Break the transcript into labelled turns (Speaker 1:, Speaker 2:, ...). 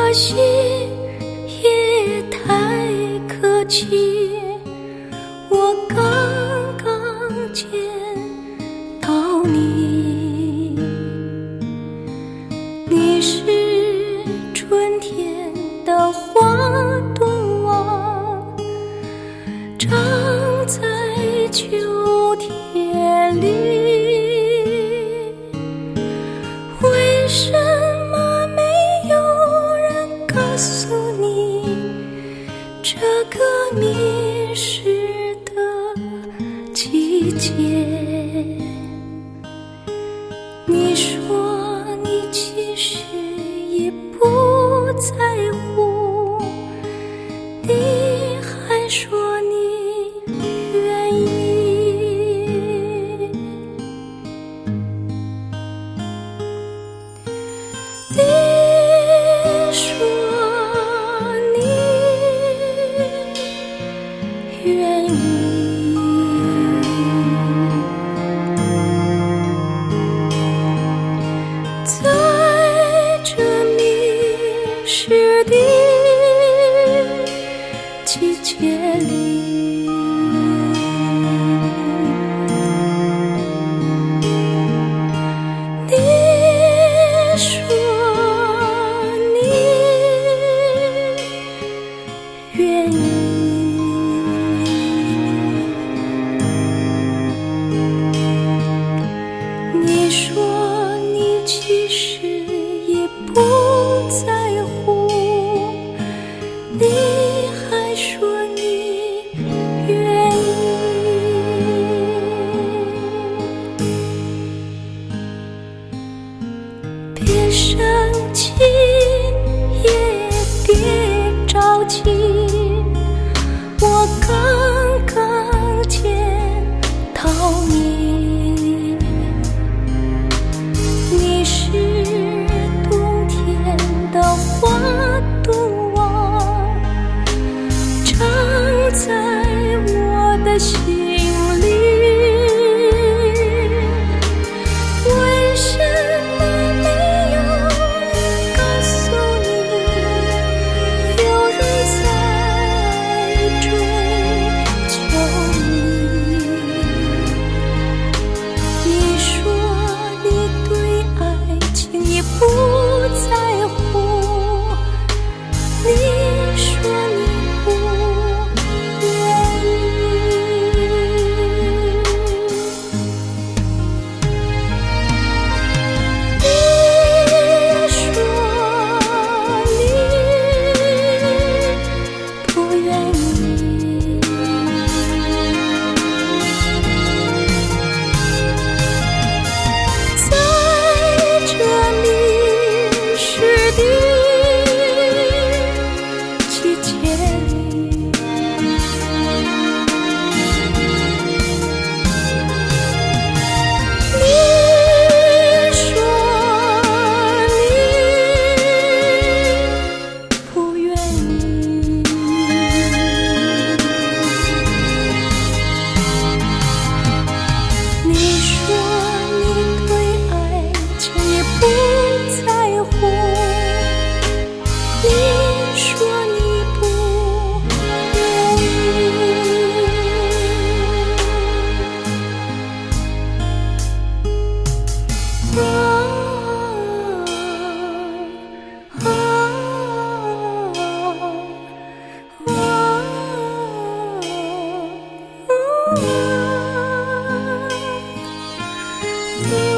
Speaker 1: 可惜也太可惜，我刚刚见到你，你是春天的花朵啊，长在秋天里。为什么没有人告诉你这个迷失的季节？你说你其实已不在乎，你还说你愿意。你说你愿意，在这迷失的季节里，你说愿意，你说你其实也不在乎，你还说你愿意。别生气，也别着急，我刚刚见到你，你是冬天的花朵啊，长在我的心里。为什么没有人告诉你，有人在追求你？你说你对爱情也不在乎，你说你不愿意。你说你不愿意。在这迷失的季节里，你说你不愿意。你说你对爱情也不在乎，你说你不愿意。啊